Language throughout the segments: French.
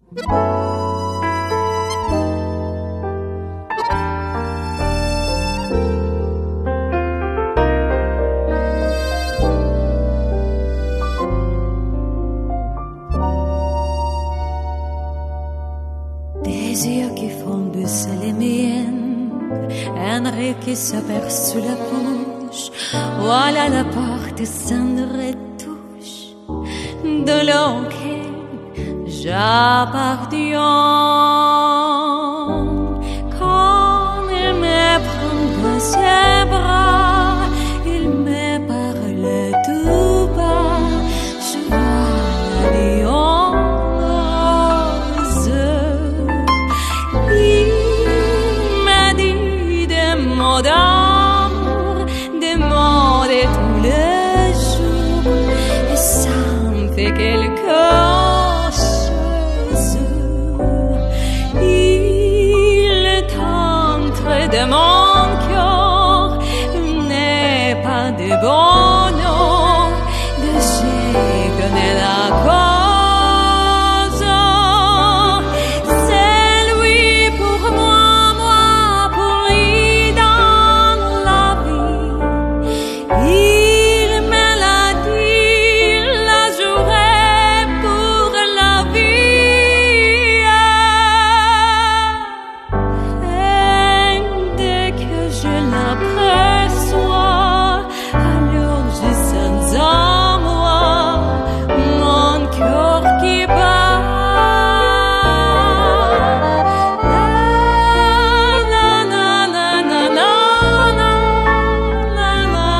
Des yeux qui font baisser les miennes, un rire qui s'aperçoit sous la bouche. Voilà la porte sans retouche de l'auquel j'appartiens. Quand il me prend dans ses bras, il me parle tout bas. Je vois la vie en rose. Il m'a dit des mots d'amour, des mots de tous les jours, et ça me fait quelque chose. Il t'entre de mon cœur, n'est pas de bonheur, de je connais la cause. C'est lui pour moi, moi pour lui dans la vie. Il me l'a dit, la jouerai pour la vie. Et dès que je l'aperçois, alors je sens en moi mon cœur qui bat. La la la la la la la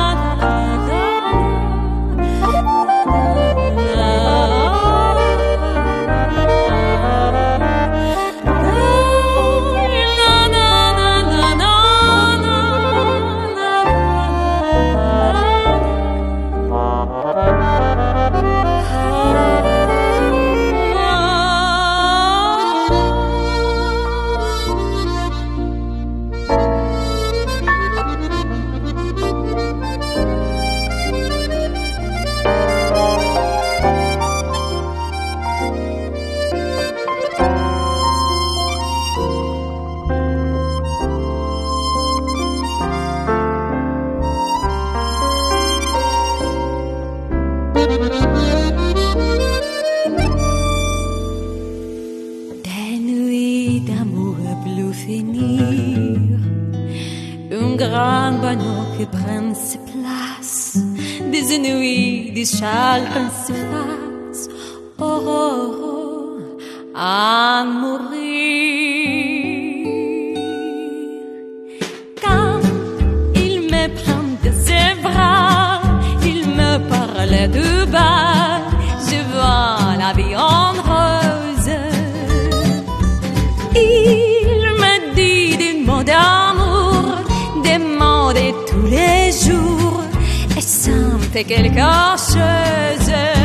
Des nuits d'amour bleu finir, un grand bonheur qui prend ses places, des nuits de chagrin s'effacent, oh, oh, oh, à mourir. Quand il me prend de ses bras, il me parle de bas, je vois la vie en rose. Il me dit des mots d'amour, des mots de tous les jours, et ça me fait quelque chose.